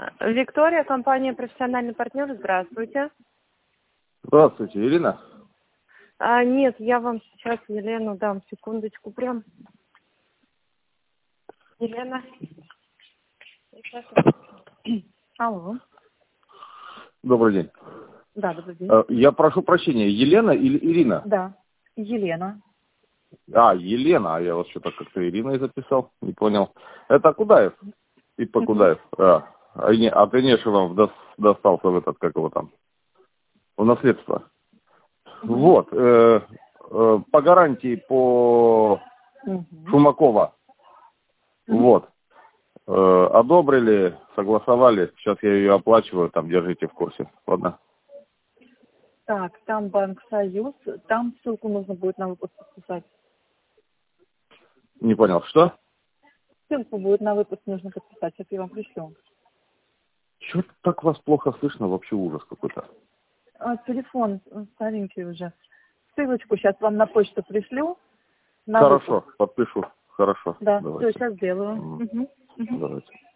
Виктория, компания «Профессиональный партнер». Здравствуйте. Здравствуйте, Ирина. Нет, я вам сейчас Елену дам. Секундочку прям. Елена. Алло. Добрый день. Да, добрый день. Я прошу прощения, Елена или Ирина? Да, Елена. Елена, а я вот что-то как-то Ириной записал, не понял. Это Кудаев? Типа Кудаев. А Тенешев вам достался в этот, как его там, в наследство. Вот. По гарантии по Шумакова. Вот. Одобрили, согласовали. Сейчас я ее оплачиваю, там держите в курсе. Ладно? Так, там Банк Союз, там ссылку нужно будет на выпуск подписать. Не понял, что? Ссылку будет на выпуск нужно подписать, сейчас я вам пришлю. Чё так вас плохо слышно? Вообще ужас какой-то. Телефон старенький уже. Ссылочку сейчас вам на почту пришлю. Хорошо, подпишу. Хорошо. Да, давайте. все, сейчас сделаю. Давайте.